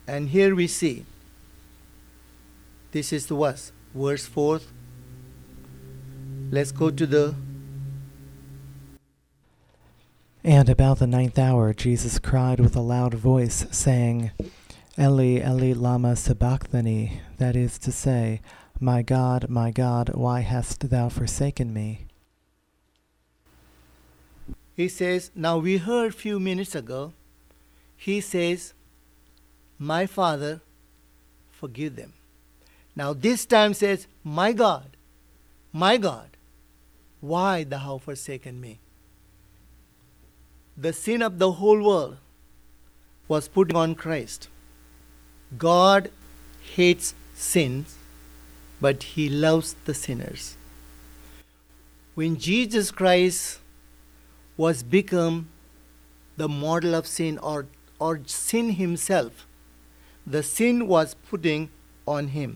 And here we see, this is the verse 4. Let's go to the... And about the 9th hour Jesus cried with a loud voice, saying, Eli, Eli, lama sabachthani, that is to say, my God, why hast thou forsaken me? He says, now we heard a few minutes ago, he says, my Father, forgive them. Now this time says, my God, why thou hast forsaken me? The sin of the whole world was put on Christ. God hates sins, but he loves the sinners. When Jesus Christ was become the model of sin, or sin himself, the sin was putting on him.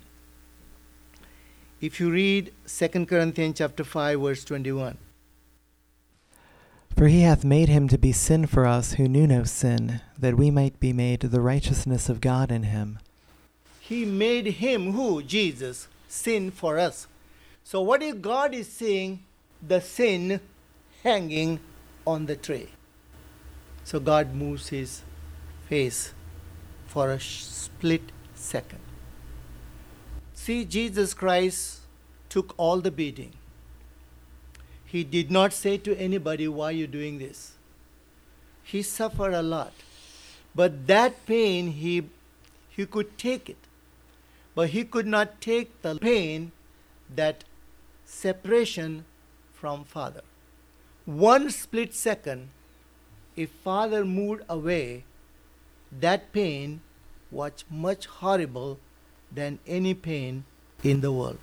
If you read 2 Corinthians chapter 5, verse 21. For he hath made him to be sin for us who knew no sin, that we might be made the righteousness of God in him. He made him, who? Jesus, sin for us. So what if God is seeing the sin hanging on the tree? So God moves his face for a split second. See, Jesus Christ took all the beating. He did not say to anybody, why are you doing this? He suffered a lot. But that pain, he could take it. But he could not take the pain, that separation from Father. One split second, if Father moved away, that pain was much horrible than any pain in the world.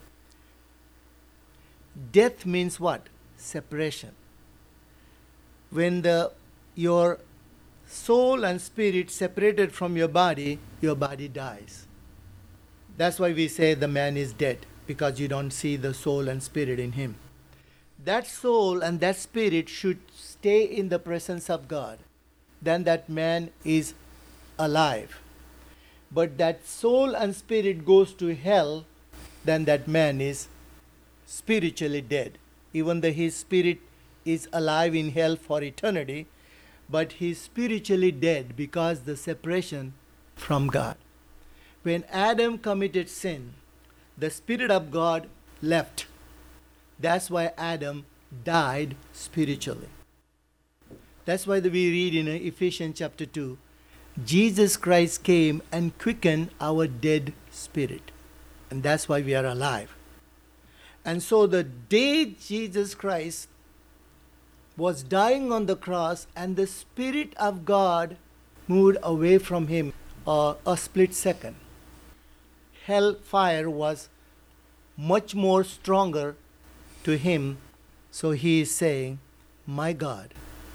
Death means what? Separation. When your soul and spirit separated from your body dies. That's why we say the man is dead, because you don't see the soul and spirit in him. That soul and that spirit should stay in the presence of God. Then that man is alive. But that soul and spirit goes to hell, then that man is spiritually dead. Even though his spirit is alive in hell for eternity, but he is spiritually dead because the separation from God. When Adam committed sin, the Spirit of God left. That's why Adam died spiritually. That's why we read in Ephesians chapter 2, Jesus Christ came and quickened our dead spirit. And that's why we are alive. And so the day Jesus Christ was dying on the cross and the Spirit of God moved away from him a split second, hellfire was much more stronger to him. So he is saying, my God,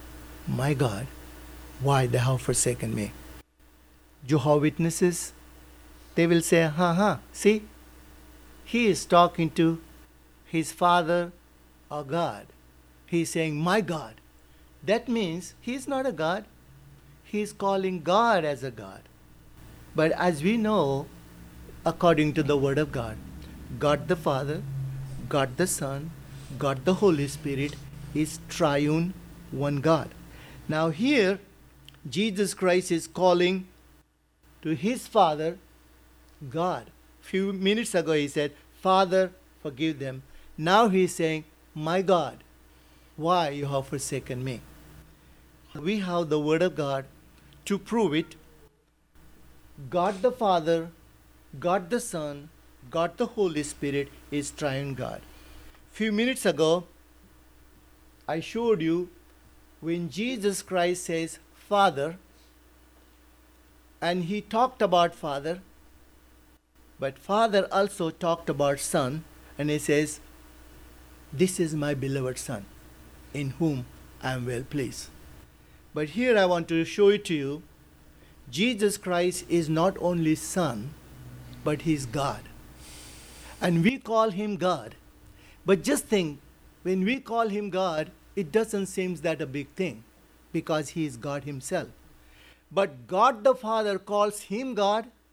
why thou hast forsaken me? Jehovah's Witnesses, they will say, see, he is talking to his Father or God. He is saying, my God. That means he is not a God. He is calling God as a God. But as we know, according to the Word of God, God the Father, God the Son, God the Holy Spirit is triune, one God. Now here, Jesus Christ is calling to his Father, God. Few minutes ago he said, Father, forgive them. Now he is saying, my God, why you have forsaken me? We have the Word of God to prove it. God the Father, God the Son, God the Holy Spirit is triune God. Few minutes ago, I showed you when Jesus Christ says Father, and he talked about Father, but Father also talked about Son, and he says, this is my beloved Son, in whom I am well pleased. But here I want to show it to you, Jesus Christ is not only Son, but he is God. And we call him God. But just think, when we call him God, it doesn't seem that a big thing, because he is God himself. But God the Father calls him God,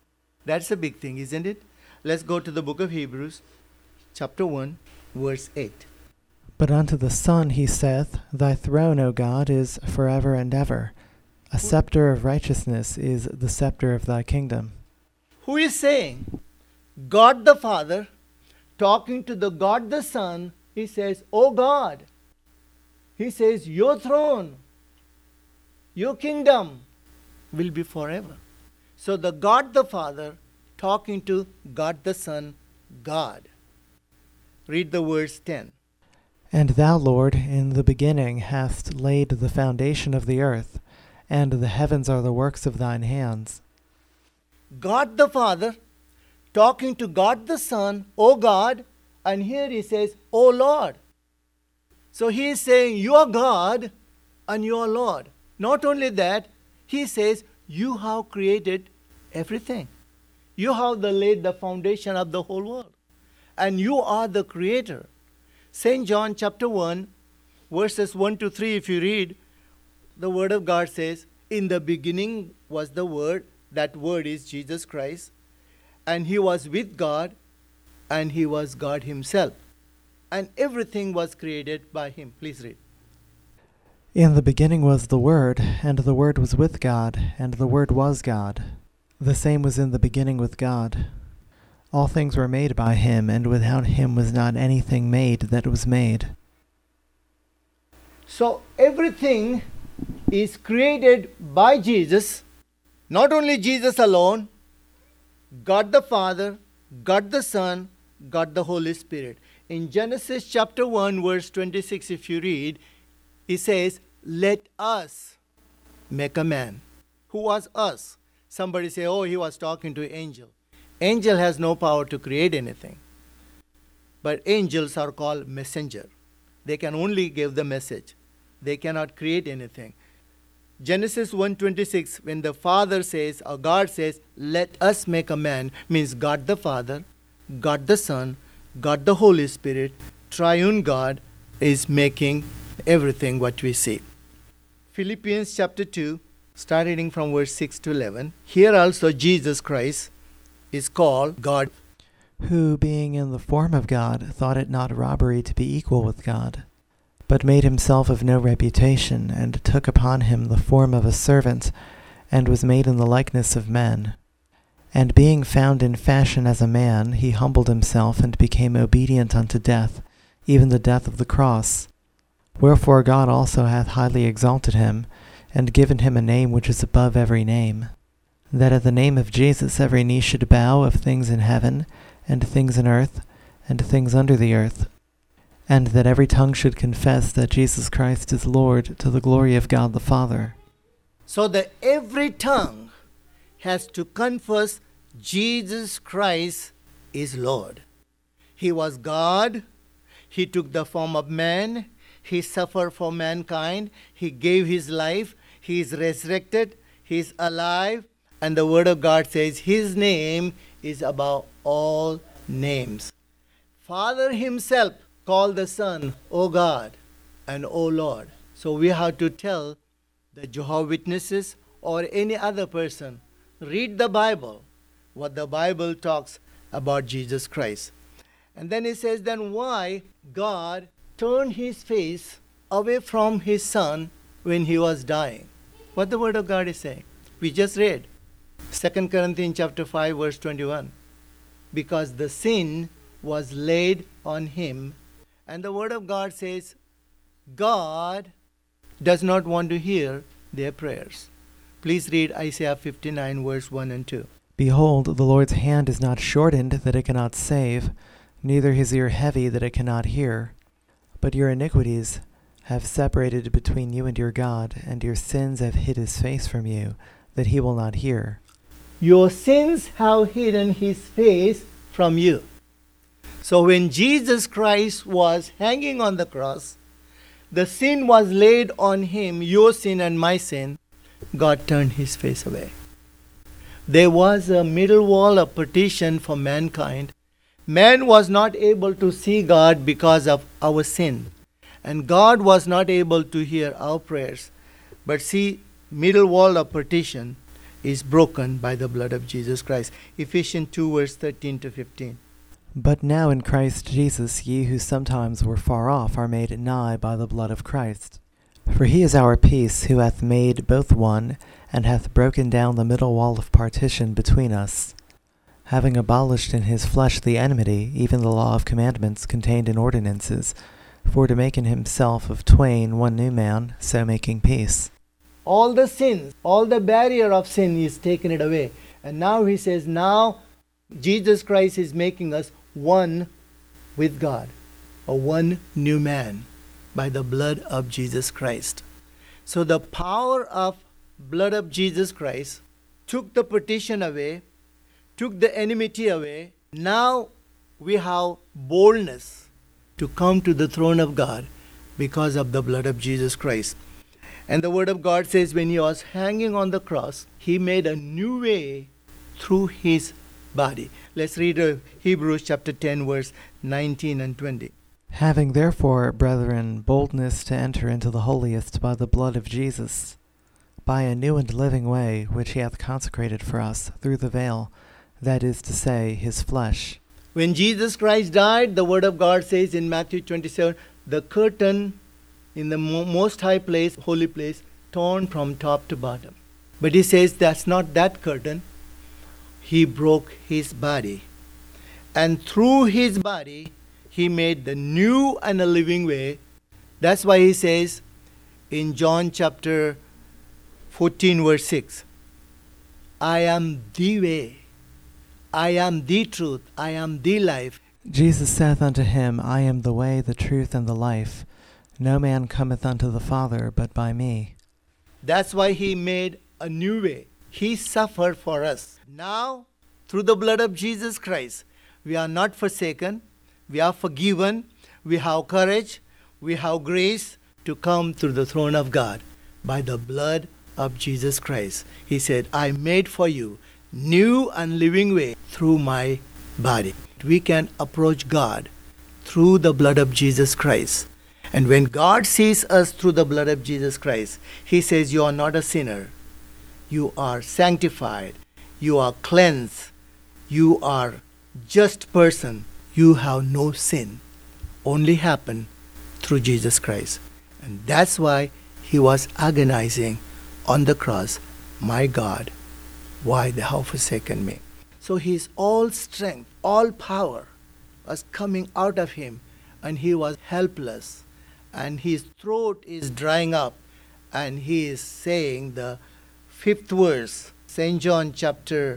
That's a big thing, isn't it? Let's go to the book of Hebrews, chapter 1, verse 8. But unto the Son he saith, Thy throne, O God, is forever and ever. A scepter of righteousness is the scepter of thy kingdom. Who is saying? God the Father, talking to the God the Son, he says, O God. He says, your throne, your kingdom will be forever. So the God the Father talking to God the Son, God. Read the verse 10. And thou, Lord, in the beginning hast laid the foundation of the earth, and the heavens are the works of thine hands. God the Father talking to God the Son, O God, and here he says, O Lord. So he is saying, you are God and you are Lord. Not only that, he says, you have created everything. You have laid the foundation of the whole world. And you are the creator. St. John chapter 1, verses 1 to 3, if you read, the word of God says, in the beginning was the Word, that Word is Jesus Christ, and he was with God, and he was God himself. And everything was created by him. Please read. In the beginning was the Word, and the Word was with God, and the Word was God. The same was in the beginning with God. All things were made by him, and without him was not anything made that was made. So everything is created by Jesus, not only Jesus alone, God the Father, God the Son, God the Holy Spirit. In Genesis chapter 1, verse 26, if you read, he says, let us make a man. Who was us? Somebody say, oh, he was talking to angel. Angel has no power to create anything. But angels are called messenger. They can only give the message. They cannot create anything. Genesis 1:26, when the Father says, or God says, let us make a man, means God the Father, God the Son, God the Holy Spirit, triune God is making everything what we see. Philippians chapter 2, start reading from verse 6 to 11. Here also Jesus Christ is called God, who, being in the form of God, thought it not robbery to be equal with God, but made himself of no reputation, and took upon him the form of a servant, and was made in the likeness of men. And being found in fashion as a man, he humbled himself, and became obedient unto death, even the death of the cross. Wherefore God also hath highly exalted him, and given him a name which is above every name, that at the name of Jesus every knee should bow, of things in heaven, and things in earth, and things under the earth, and that every tongue should confess that Jesus Christ is Lord, to the glory of God the Father. So that every tongue has to confess Jesus Christ is Lord. He was God. He took the form of man. He suffered for mankind. He gave his life. He is resurrected. He is alive. And the word of God says his name is above all names. Father himself called the Son, O God and O Lord. So we have to tell the Jehovah's Witnesses or any other person, read the Bible, what the Bible talks about Jesus Christ. And then he says, then why God turned his face away from his Son when he was dying? What the word of God is saying. We just read 2 Corinthians chapter 5, verse 21. Because the sin was laid on him. And the word of God says, God does not want to hear their prayers. Please read Isaiah 59, verse 1 and 2. Behold, the Lord's hand is not shortened, that it cannot save, neither his ear heavy, that it cannot hear. But your iniquities have separated between you and your God, and your sins have hid his face from you, that he will not hear. Your sins have hidden his face from you. So when Jesus Christ was hanging on the cross, the sin was laid on him, your sin and my sin. God turned his face away. There was a middle wall of partition for mankind. Man was not able to see God because of our sin. And God was not able to hear our prayers. But see, middle wall of partition, is broken by the blood of Jesus Christ. Ephesians 2 verse 13 to 15. But now in Christ Jesus ye who sometimes were far off are made nigh by the blood of Christ. For he is our peace, who hath made both one, and hath broken down the middle wall of partition between us, having abolished in his flesh the enmity, even the law of commandments contained in ordinances, for to make in himself of twain one new man, so making peace. All the sins, all the barrier of sin is taken it away. And now he says, now Jesus Christ is making us one with God, a one new man by the blood of Jesus Christ. So the power of blood of Jesus Christ took the partition away, took the enmity away. Now we have boldness to come to the throne of God because of the blood of Jesus Christ. And the word of God says when he was hanging on the cross, he made a new way through his body. Let's read Hebrews chapter 10 verse 19 and 20. Having therefore, brethren, boldness to enter into the holiest by the blood of Jesus, by a new and living way which he hath consecrated for us through the veil, that is to say, his flesh. When Jesus Christ died, the word of God says in Matthew 27, the curtain in the most high place, holy place, torn from top to bottom. But he says that's not that curtain. He broke his body. And through his body, he made the new and a living way. That's why he says in John chapter 14 verse 6, I am the way, I am the truth, I am the life. Jesus saith unto him, I am the way, the truth, and the life. No man cometh unto the Father but by me. That's why he made a new way. He suffered for us. Now, through the blood of Jesus Christ, we are not forsaken. We are forgiven, we have courage, we have grace to come through the throne of God by the blood of Jesus Christ. He said, I made for you new and living way through my body. We can approach God through the blood of Jesus Christ. And when God sees us through the blood of Jesus Christ, he says, you are not a sinner. You are sanctified. You are cleansed. You are just person. You have no sin. Only happen through Jesus Christ. And that's why he was agonizing on the cross. My God, why thou hast forsaken me? So his all strength, all power was coming out of him, and he was helpless. And his throat is drying up, and he is saying the 5th verse, St. John chapter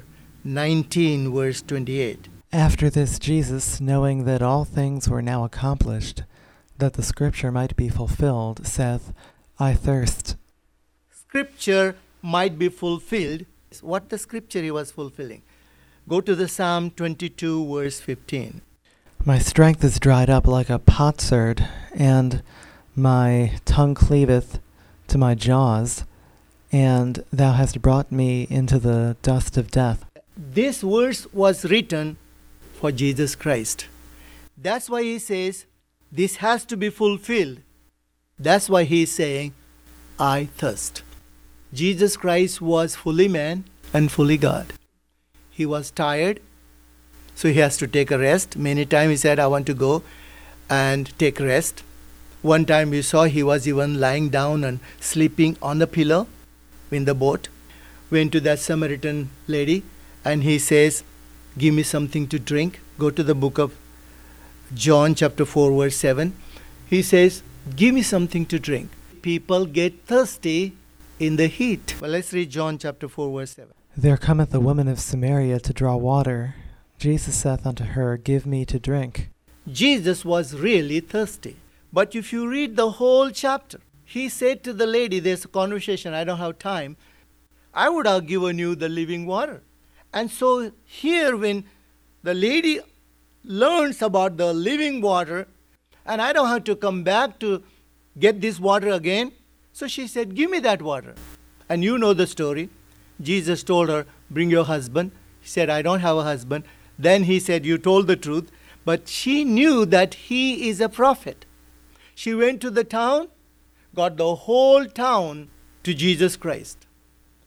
19 verse 28. After this Jesus, knowing that all things were now accomplished, that the scripture might be fulfilled, saith, I thirst. Scripture might be fulfilled. What the scripture he was fulfilling? Go to the Psalm 22 verse 15. My strength is dried up like a potsherd, and my tongue cleaveth to my jaws, and thou hast brought me into the dust of death. This verse was written for Jesus Christ. That's why he says, this has to be fulfilled. That's why he is saying, I thirst. Jesus Christ was fully man and fully God. He was tired, so he has to take a rest. Many times he said, I want to go and take rest. One time we saw he was even lying down and sleeping on the pillow in the boat. Went to that Samaritan lady and he says, give me something to drink. Go to the book of John chapter 4 verse 7. He says, give me something to drink. People get thirsty in the heat. Well, let's read John chapter 4 verse 7. There cometh a woman of Samaria to draw water. Jesus saith unto her, give me to drink. Jesus was really thirsty. But if you read the whole chapter, he said to the lady, there's a conversation, I don't have time, I would have given you the living water. And so here when the lady learns about the living water, and I don't have to come back to get this water again, so she said, give me that water. And you know the story. Jesus told her, bring your husband. She said, I don't have a husband. Then he said, you told the truth. But she knew that he is a prophet. She went to the town, got the whole town to Jesus Christ.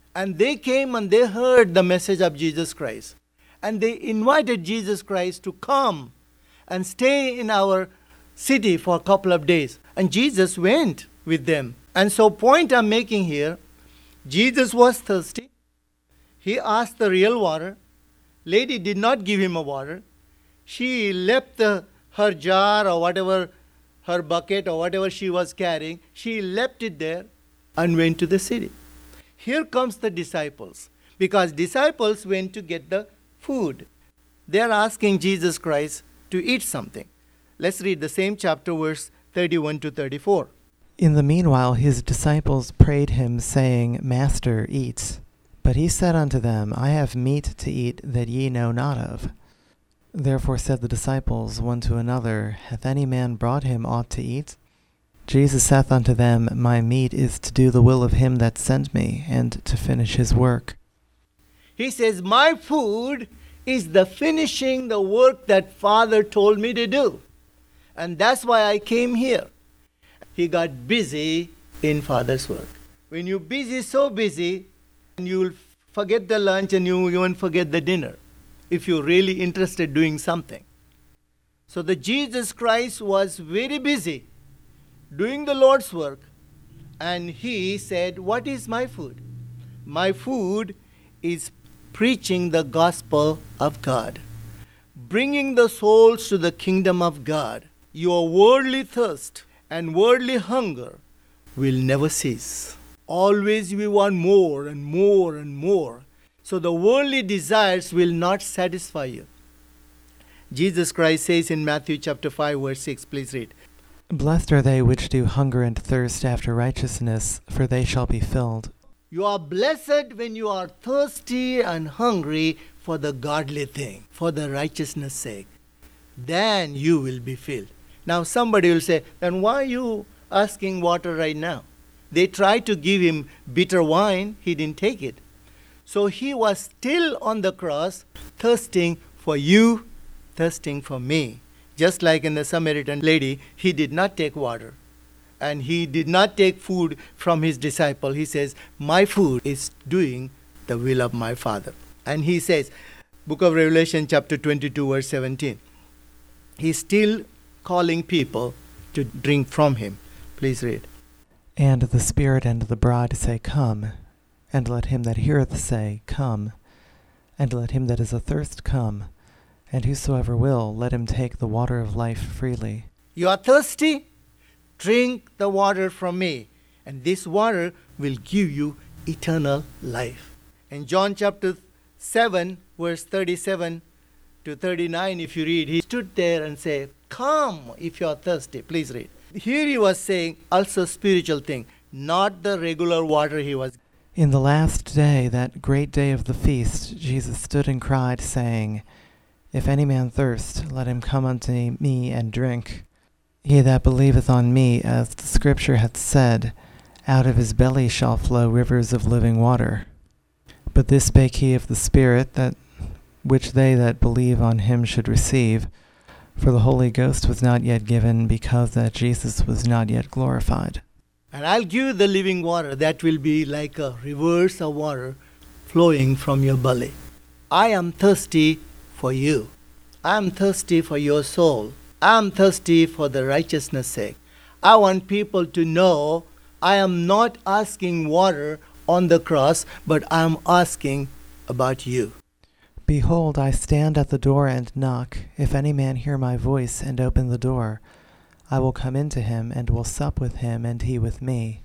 And they came and they heard the message of Jesus Christ. And they invited Jesus Christ to come and stay in our city for a couple of days. And Jesus went with them. And so point I'm making here, Jesus was thirsty. He asked the real water. Lady did not give him a water. She left her jar or whatever, her bucket or whatever she was carrying. She left it there and went to the city. Here comes the disciples, because disciples went to get the food. They are asking Jesus Christ to eat something. Let's read the same chapter, verse 31 to 34. In the meanwhile his disciples prayed him, saying, Master, eat. But he said unto them, I have meat to eat that ye know not of. Therefore said the disciples one to another, Hath any man brought him aught to eat? Jesus saith unto them, My meat is to do the will of him that sent me, and to finish his work. He says, my food is the finishing the work that Father told me to do. And that's why I came here. He got busy in Father's work. When you're busy, so busy, you'll forget the lunch and you even forget the dinner if you're really interested doing something. So the Jesus Christ was very busy doing the Lord's work, and he said, what is my food? My food is preaching the gospel of God, bringing the souls to the kingdom of God. Your worldly thirst and worldly hunger will never cease. Always we want more and more and more. So the worldly desires will not satisfy you. Jesus Christ says in Matthew chapter 5 verse 6, please read. Blessed are they which do hunger and thirst after righteousness, for they shall be filled. You are blessed when you are thirsty and hungry for the godly thing, for the righteousness' sake. Then you will be filled. Now somebody will say, then why are you asking water right now? They tried to give him bitter wine. He didn't take it. So he was still on the cross, thirsting for you, thirsting for me. Just like in the Samaritan lady, he did not take water. And he did not take food from his disciple. He says, my food is doing the will of my Father. And he says, Book of Revelation chapter 22 verse 17. He's still calling people to drink from him. Please read. And the Spirit and the bride say, Come. And let him that heareth say, Come. And let him that is athirst come. And whosoever will, let him take the water of life freely. You are thirsty? Drink the water from me, and this water will give you eternal life. In John chapter 7, verse 37 to 39, if you read, he stood there and said, Come if you are thirsty. Please read. Here he was saying also spiritual thing, not the regular water he was. In the last day, that great day of the feast, Jesus stood and cried, saying, If any man thirst, let him come unto me and drink. He that believeth on me, as the Scripture hath said, out of his belly shall flow rivers of living water. But this spake he of the Spirit, that which they that believe on him should receive. For the Holy Ghost was not yet given, because that Jesus was not yet glorified. And I'll give you the living water that will be like a rivers of water flowing from your belly. I am thirsty for you. I am thirsty for your soul. I am thirsty for the righteousness' sake. I want people to know I am not asking water on the cross, but I am asking about you. Behold, I stand at the door and knock. If any man hear my voice and open the door, I will come into him and will sup with him and he with me.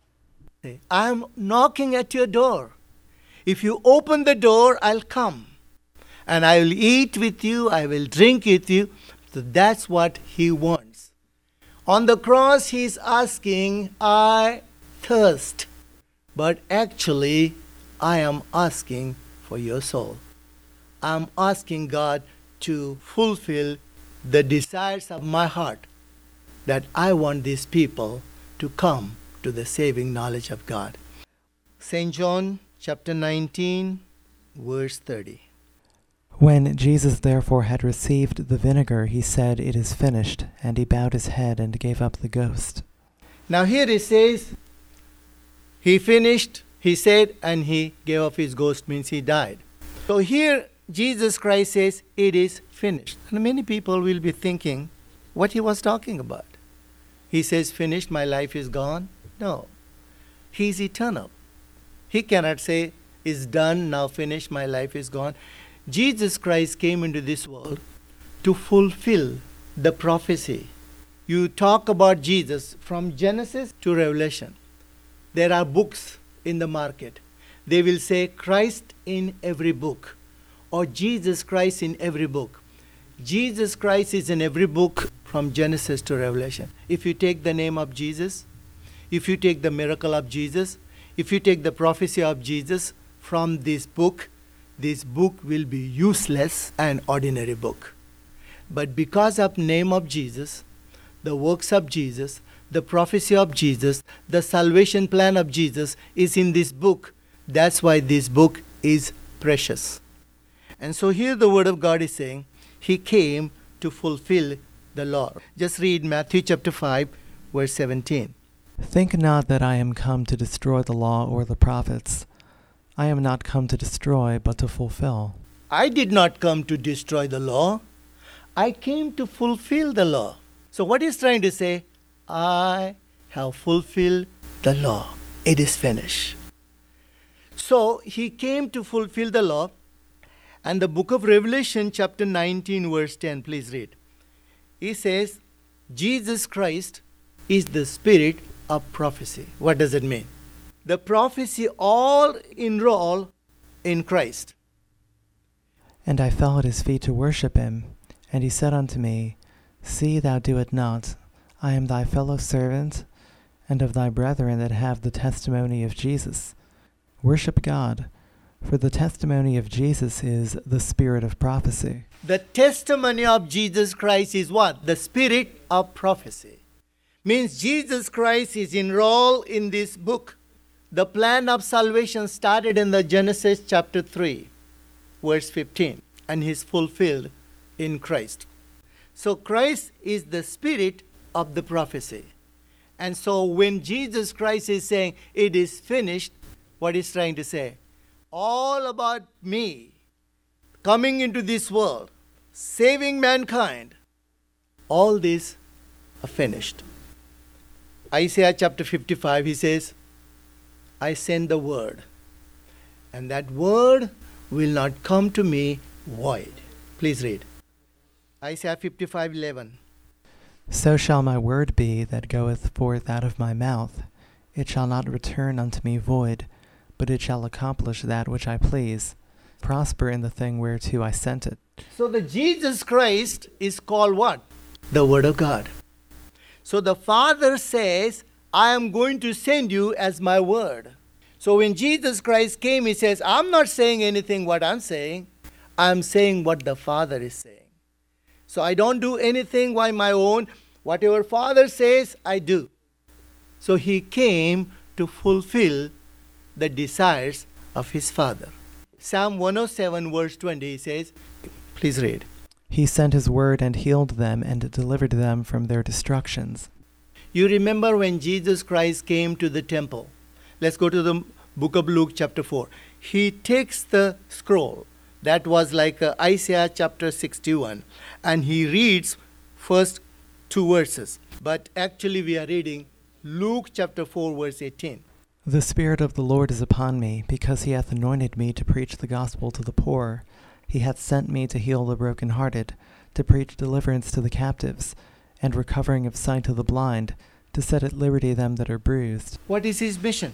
I am knocking at your door. If you open the door, I'll come. And I will eat with you, I will drink with you. So that's what he wants. On the cross, he's asking, I thirst. But actually, I am asking for your soul. I'm asking God to fulfill the desires of my heart, that I want these people to come to the saving knowledge of God. St. John chapter 19, verse 30. When Jesus therefore had received the vinegar, he said, It is finished, and he bowed his head and gave up the ghost. Now here it says, he finished He said, and he gave up his ghost, means he died. So here Jesus Christ says, it is finished. And many people will be thinking what he was talking about. He says, finished, my life is gone. No. He is eternal. He cannot say, it's done, now finished, my life is gone. Jesus Christ came into this world to fulfill the prophecy. You talk about Jesus from Genesis to Revelation. There are books in the market. They will say Christ in every book or Jesus Christ in every book. Jesus Christ is in every book from Genesis to Revelation. If you take the name of Jesus, if you take the miracle of Jesus, if you take the prophecy of Jesus from this book will be useless and ordinary book. But because of name of Jesus, the works of Jesus, the prophecy of Jesus, the salvation plan of Jesus is in this book. That's why this book is precious. And so here the word of God is saying, he came to fulfill the law. Just read Matthew chapter 5, verse 17. Think not that I am come to destroy the law or the prophets. I am not come to destroy, but to fulfill. I did not come to destroy the law. I came to fulfill the law. So what he's trying to say, I have fulfilled the law. It is finished. So he came to fulfill the law. And the book of Revelation chapter 19 verse 10, please read. He says, Jesus Christ is the spirit of prophecy. What does it mean? The prophecy all enroll in Christ. And I fell at his feet to worship him. And he said unto me, See thou do it not. I am thy fellow servant, and of thy brethren that have the testimony of Jesus. Worship God, for the testimony of Jesus is the spirit of prophecy. The testimony of Jesus Christ is what? The spirit of prophecy. Means Jesus Christ is enrolled in this book. The plan of salvation started in the Genesis chapter 3, verse 15, and is fulfilled in Christ. So Christ is the spirit of the prophecy. And so when Jesus Christ is saying, it is finished, what he's trying to say? All about me coming into this world, saving mankind, all this are finished. Isaiah chapter 55, he says, I send the word, and that word will not come to me void. Please read. Isaiah 55:11. So shall my word be that goeth forth out of my mouth. It shall not return unto me void, but it shall accomplish that which I please, prosper in the thing whereto I sent it. So the Jesus Christ is called what? The Word of God. So the Father says, I am going to send you as my word. So when Jesus Christ came, he says, I'm not saying anything what I'm saying. I'm saying what the Father is saying. So I don't do anything by my own. Whatever Father says, I do. So he came to fulfill the desires of his Father. Psalm 107 verse 20 says, please read. He sent his word and healed them and delivered them from their destructions. You remember when Jesus Christ came to the temple. Let's go to the book of Luke chapter 4. He takes the scroll. That was like Isaiah chapter 61. And he reads first 2 verses. But actually we are reading Luke chapter 4 verse 18. The Spirit of the Lord is upon me, because he hath anointed me to preach the gospel to the poor. He hath sent me to heal the brokenhearted, to preach deliverance to the captives, and recovering of sight to the blind, to set at liberty them that are bruised. What is his mission?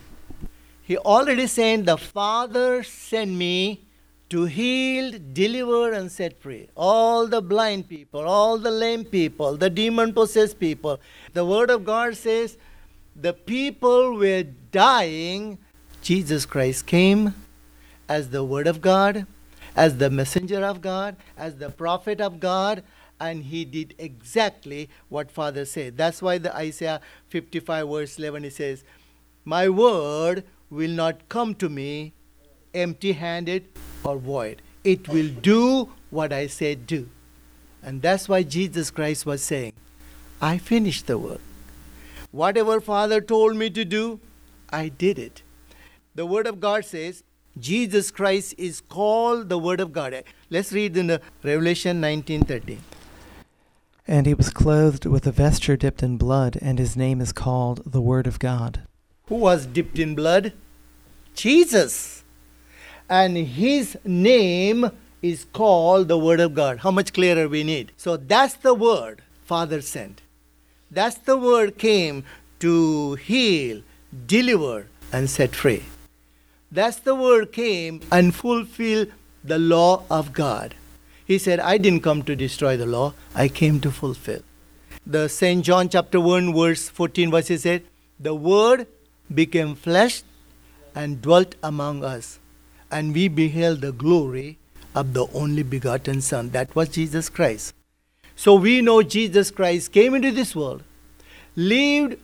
He already said, the Father sent me to heal, deliver, and set free. All the blind people, all the lame people, the demon-possessed people. The Word of God says, the people were dying. Jesus Christ came as the Word of God, as the messenger of God, as the prophet of God, and he did exactly what Father said. That's why the Isaiah 55 verse 11 it says, my word will not come to me empty-handed or void. It will do what I said do. And that's why Jesus Christ was saying, I finished the work. Whatever Father told me to do, I did it. The Word of God says Jesus Christ is called the Word of God. Let's read in the Revelation 19:13. And he was clothed with a vesture dipped in blood, and his name is called the Word of God. Who was dipped in blood? Jesus. And his name is called the Word of God. How much clearer we need? So that's the word Father sent. That's the word came to heal, deliver, and set free. That's the word came and fulfill the law of God. He said, I didn't come to destroy the law, I came to fulfill. The St. John chapter 1 verse 14 verse said, the word became flesh and dwelt among us, and we beheld the glory of the only begotten Son. That was Jesus Christ. So we know Jesus Christ came into this world, lived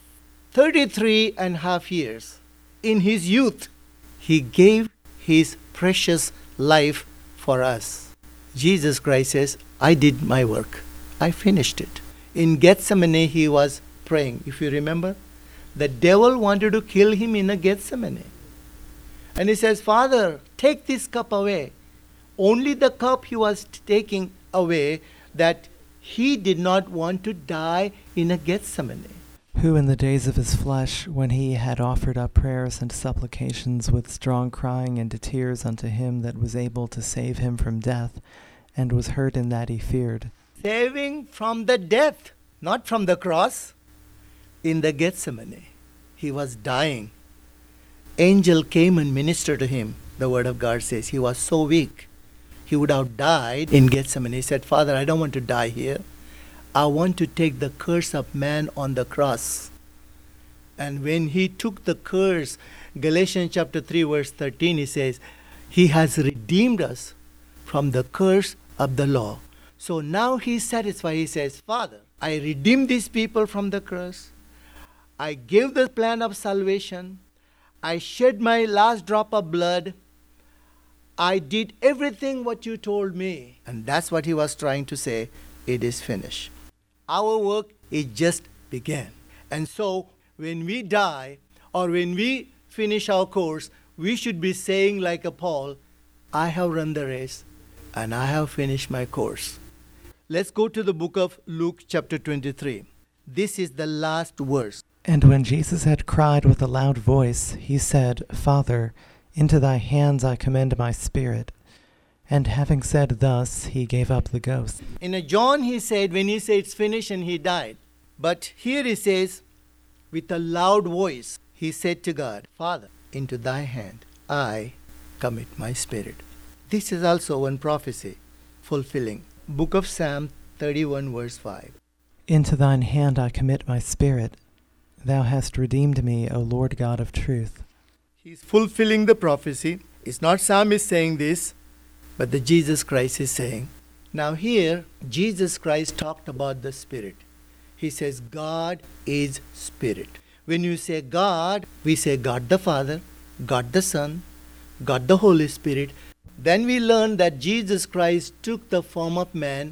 33 and a half years. In his youth, he gave his precious life for us. Jesus Christ says, I did my work. I finished it. In Gethsemane, he was praying. If you remember, the devil wanted to kill him in a Gethsemane. And he says, Father, take this cup away. Only the cup he was taking away, that he did not want to die in a Gethsemane. Who in the days of his flesh, when he had offered up prayers and supplications with strong crying and tears unto him that was able to save him from death, and was hurt in that he feared. Saving from the death, not from the cross. In the Gethsemane, he was dying. Angel came and ministered to him. The Word of God says he was so weak, he would have died in Gethsemane. He said, Father, I don't want to die here. I want to take the curse of man on the cross. And when he took the curse, Galatians chapter 3 verse 13, he says, he has redeemed us from the curse of the law. So now he's satisfied. He says, Father, I redeemed these people from the curse. I gave the plan of salvation. I shed my last drop of blood. I did everything what you told me. And that's what he was trying to say. It is finished. Our work is just began. And so when we die or when we finish our course, we should be saying like a Paul, I have run the race and I have finished my course. Let's go to the book of Luke chapter 23. This is the last verse. And when Jesus had cried with a loud voice, he said, Father, into thy hands I commend my spirit. And having said thus, he gave up the ghost. In John he said, when he said it's finished, and he died. But here he says, with a loud voice, he said to God, Father, into thy hand I commit my spirit. This is also one prophecy fulfilling. Book of Psalm 31 verse 5. Into thine hand I commit my spirit. Thou hast redeemed me, O Lord God of truth. He's fulfilling the prophecy. It's not Psalm is saying this, but the Jesus Christ is saying. Now here, Jesus Christ talked about the Spirit. He says, God is Spirit. When you say God, we say God the Father, God the Son, God the Holy Spirit. Then we learn that Jesus Christ took the form of man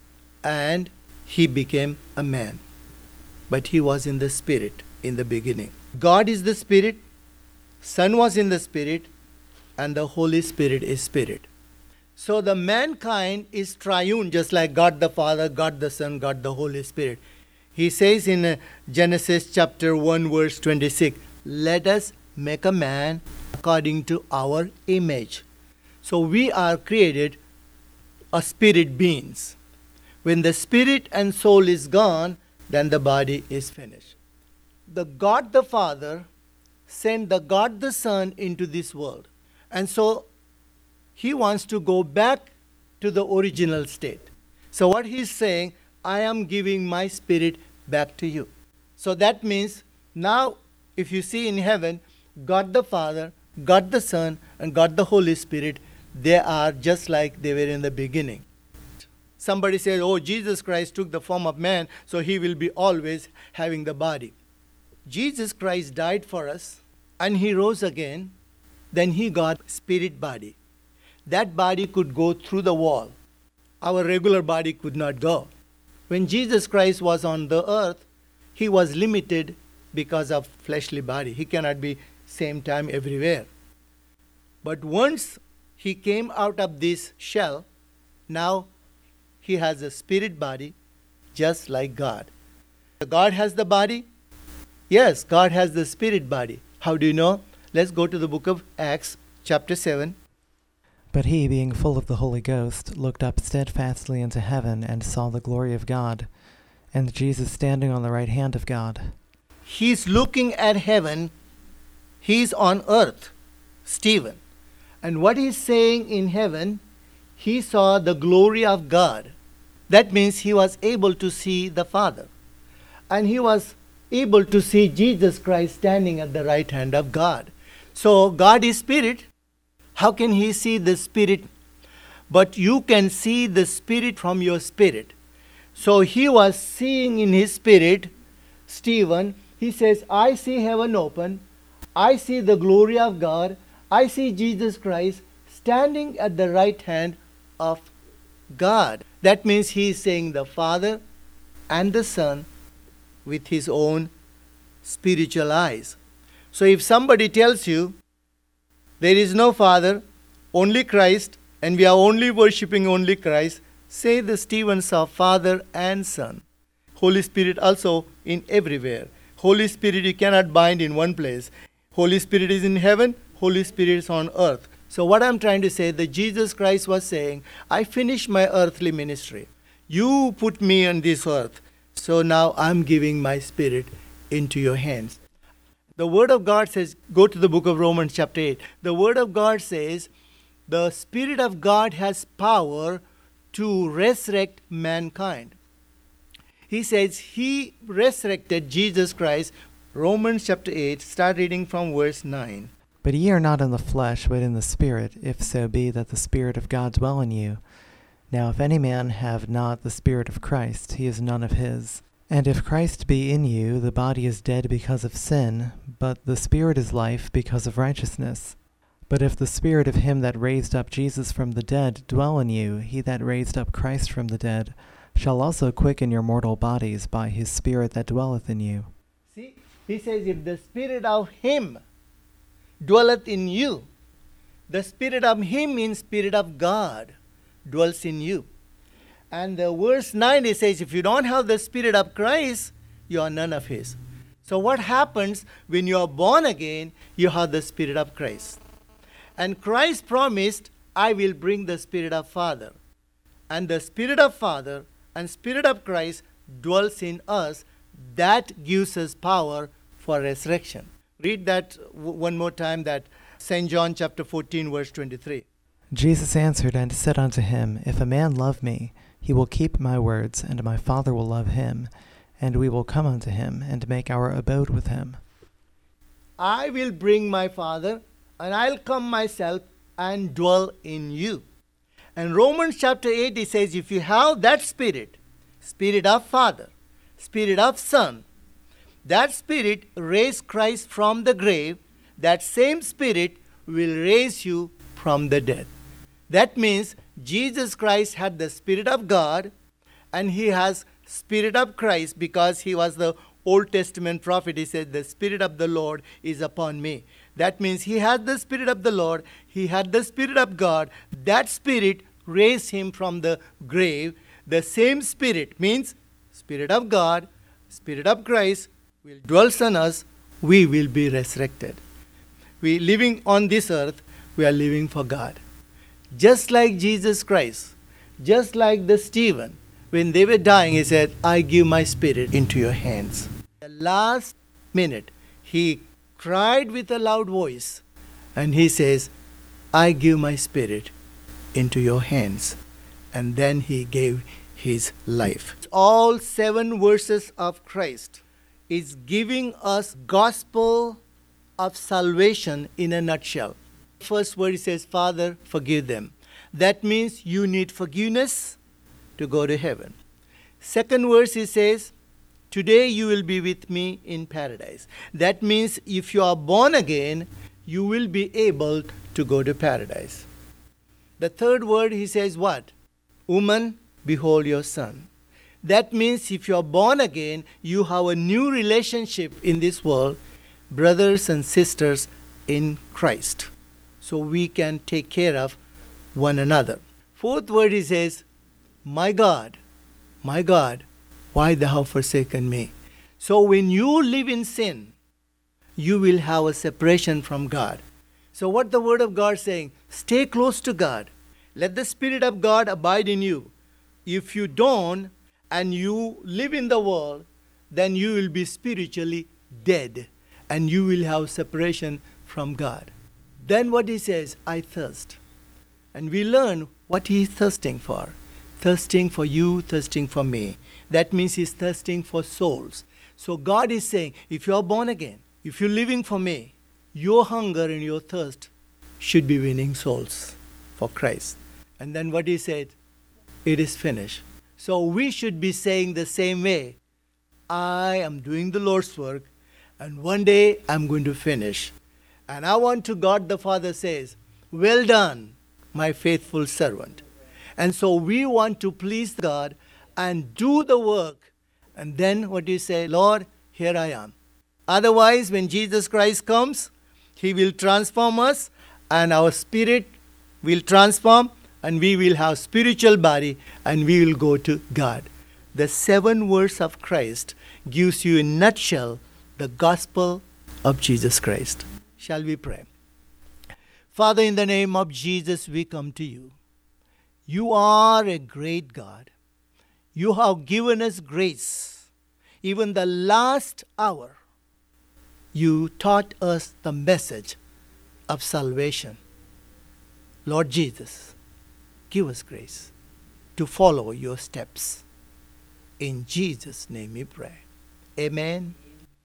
and he became a man. But he was in the Spirit in the beginning. God is the Spirit, Son was in the Spirit, and the Holy Spirit is Spirit. So the mankind is triune, just like God the Father, God the Son, God the Holy Spirit. He says in Genesis chapter 1 verse 26, let us make a man according to our image. So we are created as spirit beings. When the spirit and soul is gone, then the body is finished. The God the Father sent the God the Son into this world. And so he wants to go back to the original state. So what he's saying, I am giving my spirit back to you. So that means now if you see in heaven, God the Father, God the Son, and God the Holy Spirit, they are just like they were in the beginning. Somebody says, oh, Jesus Christ took the form of man, so he will be always having the body. Jesus Christ died for us, and he rose again. Then he got spirit body. That body could go through the wall. Our regular body could not go. When Jesus Christ was on the earth, he was limited because of fleshly body. He cannot be same time everywhere. But once he came out of this shell, now he has a spirit body just like God. God has the body? Yes, God has the spirit body. How do you know? Let's go to the book of Acts, chapter 7. But he, being full of the Holy Ghost, looked up steadfastly into heaven, and saw the glory of God, and Jesus standing on the right hand of God. He's looking at heaven. He's on earth, Stephen. And what he's saying in heaven, he saw the glory of God. That means he was able to see the Father. And he was able to see Jesus Christ standing at the right hand of God. So God is spirit. How can he see the spirit? But you can see the spirit from your spirit. So he was seeing in his spirit, Stephen, he says, I see heaven open. I see the glory of God. I see Jesus Christ standing at the right hand of God. That means he is saying the Father and the Son with his own spiritual eyes. So if somebody tells you there is no Father, only Christ, and we are only worshipping only Christ, say the Stephen saw Father and Son. Holy Spirit also in everywhere. Holy Spirit you cannot bind in one place. Holy Spirit is in heaven, Holy Spirit is on earth. So what I'm trying to say, that Jesus Christ was saying, I finished my earthly ministry. You put me on this earth. So now I'm giving my spirit into your hands. The Word of God says, go to the book of Romans chapter 8. The Word of God says, the Spirit of God has power to resurrect mankind. He says he resurrected Jesus Christ. Romans chapter 8, start reading from verse 9. But ye are not in the flesh, but in the Spirit, if so be that the Spirit of God dwell in you. Now if any man have not the Spirit of Christ, he is none of his. And if Christ be in you, the body is dead because of sin, but the Spirit is life because of righteousness. But if the Spirit of him that raised up Jesus from the dead dwell in you, he that raised up Christ from the dead shall also quicken your mortal bodies by his Spirit that dwelleth in you. See, he says, if the Spirit of him dwelleth in you, the Spirit of him means Spirit of God dwells in you. And the verse 9 it says, if you don't have the Spirit of Christ, you are none of his. So what happens when you are born again? You have the Spirit of Christ. And Christ promised, I will bring the Spirit of Father. And the Spirit of Father and Spirit of Christ dwells in us. That gives us power for resurrection. Read that one more time, that St. John chapter 14 verse 23. Jesus answered and said unto him, If a man love me, he will keep my words, and my Father will love him, and we will come unto him, and make our abode with him. I will bring my Father, and I'll come myself and dwell in you. And Romans chapter 8, it says, if you have that Spirit, Spirit of Father, Spirit of Son, that Spirit raised Christ from the grave, that same Spirit will raise you from the dead. That means Jesus Christ had the Spirit of God, and he has Spirit of Christ because he was the Old Testament prophet. He said, the Spirit of the Lord is upon me. That means he had the Spirit of the Lord, he had the Spirit of God. That Spirit raised him from the grave. The same Spirit means Spirit of God, Spirit of Christ will dwell on us. We will be resurrected. We living on this earth, we are living for God. Just like Jesus Christ, just like the Stephen, when they were dying, he said, I give my spirit into your hands. The last minute, he cried with a loud voice, and he says, I give my spirit into your hands. And then he gave his life. All 7 verses of Christ is giving us gospel of salvation in a nutshell. First word, he says, Father, forgive them. That means you need forgiveness to go to heaven. Second verse, he says, today you will be with me in paradise. That means if you are born again, you will be able to go to paradise. The third word, he says what? Woman, behold your son. That means if you are born again, you have a new relationship in this world brothers and sisters in Christ, so we can take care of one another. Fourth word he says, my God, why thou hast forsaken me? So when you live in sin, you will have a separation from God. So what the word of God is saying, stay close to God. Let the Spirit of God abide in you. If you don't, and you live in the world, then you will be spiritually dead, and you will have separation from God. Then what he says, I thirst. And we learn what he is thirsting for. Thirsting for you, thirsting for me. That means he's thirsting for souls. So God is saying, if you are born again, if you're living for me, your hunger and your thirst should be winning souls for Christ. And then what he said, it is finished. So we should be saying the same way, I am doing the Lord's work, and one day I'm going to finish. And I want to God the Father says, well done, my faithful servant. And so we want to please God and do the work. And then what do you say? Lord, here I am. Otherwise, when Jesus Christ comes, he will transform us, and our spirit will transform, and we will have spiritual body, and we will go to God. The 7 words of Christ gives you in a nutshell the gospel of Jesus Christ. Shall we pray? Father, in the name of Jesus, we come to you. You are a great God. You have given us grace. Even the last hour, you taught us the message of salvation. Lord Jesus, give us grace to follow your steps. In Jesus' name we pray. Amen.